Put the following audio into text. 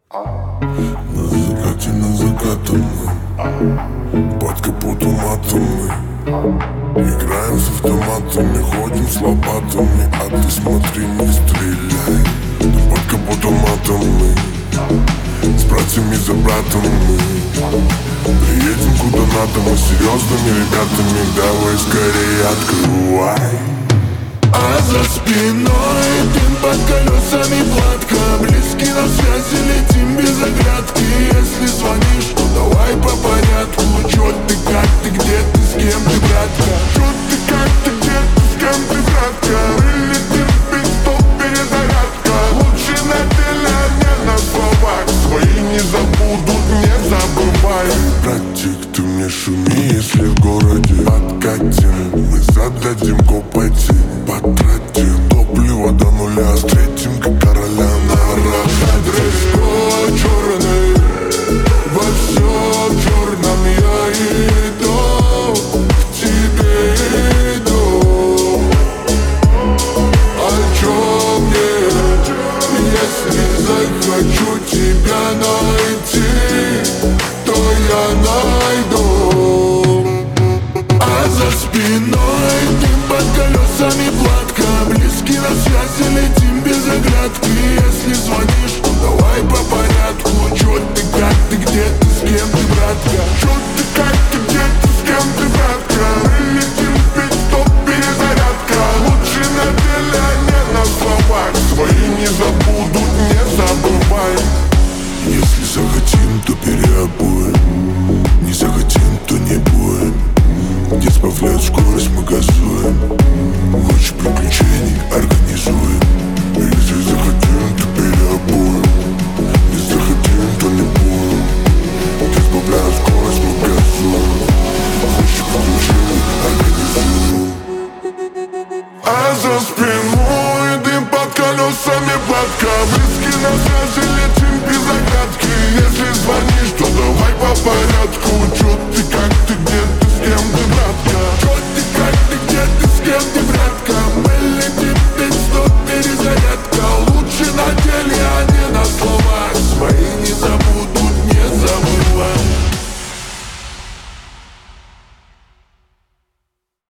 На закате мы под капотом атомный. Играем с автоматами, ходим с лопатами. А ты смотри, не стреляй. Под капотом атомный. С братьями за братом мы приедем куда надо, мы серьезными ребятами. Давай скорее открывай. А за спиной дым под колесами гладко. Близки на связи, летим без оглядки. Если звонишь, то давай по порядку. Чё ты, как ты, где ты, с кем ты, братка? Чё ты, как ты, где ты, с кем ты, братка? Вылетим, пистоп, перезарядка. Лучше на деле, а не на словах. Свои не забудут, не забывай. Братик, ты мне шуми, если в городе откатим. Мы зададим копоти, потратим топливо до нуля. Встретим как короля на Дресс-код черный, во всем черном я иду, к тебе иду. О чем мне, если захочу тебя найти, то я найду. А за спиной дым под колесами гладко. Близки на связи, летим без оглядки. Если звонишь, то давай по порядку. Чё ты, как ты, где ты, с кем ты, братка? Чё ты, как ты, где ты, с кем ты, братка? Вылетим, пит-стоп, перезарядка. Лучше на деле, а не на словах. Свои не забудут, не забывай. Если захотим, то переобуем. Не захотим, то не будем. Где сбавляют скорость, мы газуем. Лучше приключений организуем. Если захотим, то переобуем. Не захотим, то не будем. Где сбавляют скорость, мы газуем. Лучше приключений организуем. А за спиной дым под колесами гладко. Близки на связи, летим без оглядки. Если звонишь, то давай по порядку.